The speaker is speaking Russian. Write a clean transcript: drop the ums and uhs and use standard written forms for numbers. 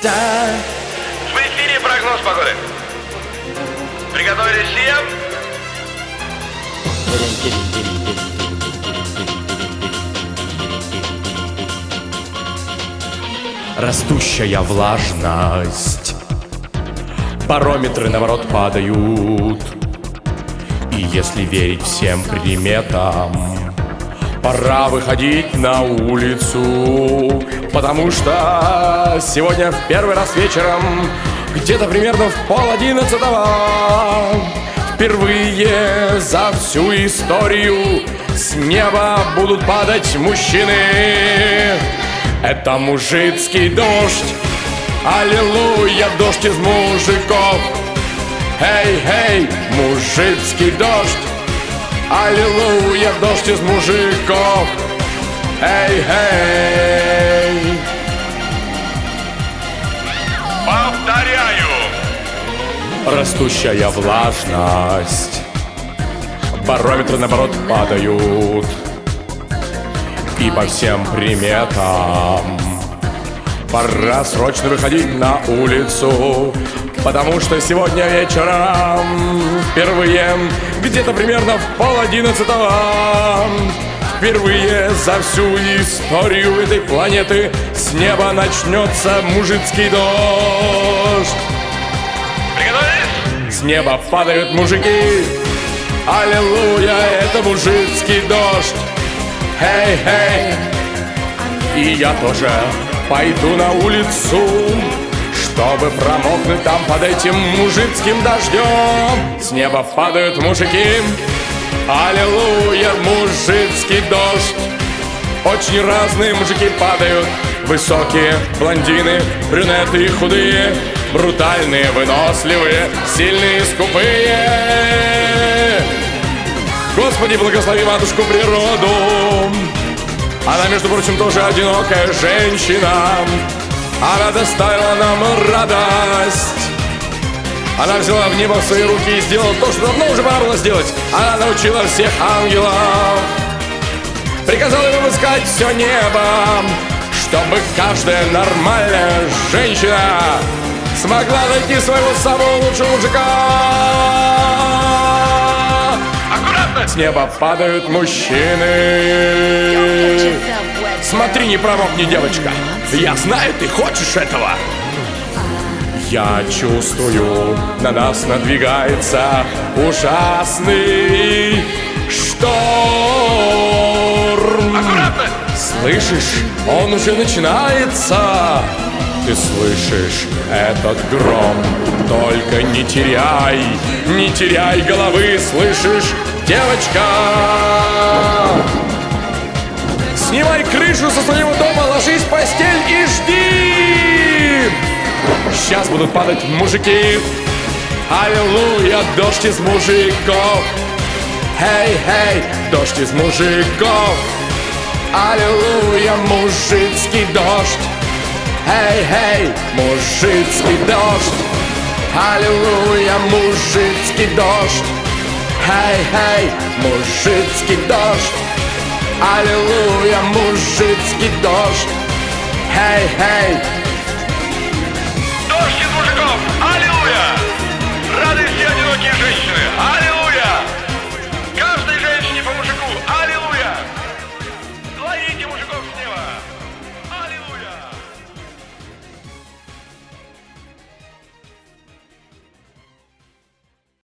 В эфире прогноз погоды. Приготовились все? Растущая влажность, барометры наоборот падают. И если верить всем приметам, пора выходить на улицу, потому что сегодня в первый раз вечером, где-то примерно в 10:30, впервые за всю историю с неба будут падать мужчины. Это мужицкий дождь, аллилуйя, дождь из мужиков. Эй, мужицкий дождь, аллилуйя, дождь из мужиков. Эй. Повторяю. Растущая влажность, барометры наоборот падают. И по всем приметам пора срочно выходить на улицу, потому что сегодня вечером впервые, где-то примерно в 10:30, впервые за всю историю этой планеты с неба начнется мужицкий дождь. Приготовились? С неба падают мужики, аллилуйя, это мужицкий дождь. Эй, и я тоже пойду на улицу, чтобы промокнуть там под этим мужицким дождем. С неба падают мужики, аллилуйя, мужицкий дождь. Очень разные мужики падают, высокие, блондины, брюнеты и худые, брутальные, выносливые, сильные, скупые. Господи, благослови матушку природу. Она, между прочим, тоже одинокая женщина. Она доставила нам радость. Она взяла в небо в свои руки и сделала то, что давно уже пора было сделать. Она научила всех ангелов, приказала им искать все небо, чтобы каждая нормальная женщина смогла найти своего самого лучшего мужика. С неба падают мужчины. Смотри, не промокни, девочка. Я знаю, ты хочешь этого. Я чувствую, на нас надвигается ужасный шторм. Аккуратно! Слышишь, он уже начинается. Ты слышишь этот гром? Только не теряй головы, слышишь, девочка? Снимай крышу со своего дома, ложись в постель и жди. Сейчас будут падать мужики. Аллилуйя, дождь из мужиков. Эй, дождь из мужиков. Аллилуйя, мужицкий дождь. Эй, мужицкий дождь. Аллилуйя, мужицкий дождь. Эй, мужицкий дождь. Аллилуйя, мужицкий дождь. Эй. Дождь из мужиков! Аллилуйя! Радуйся, одинокие женщины! Аллилуйя!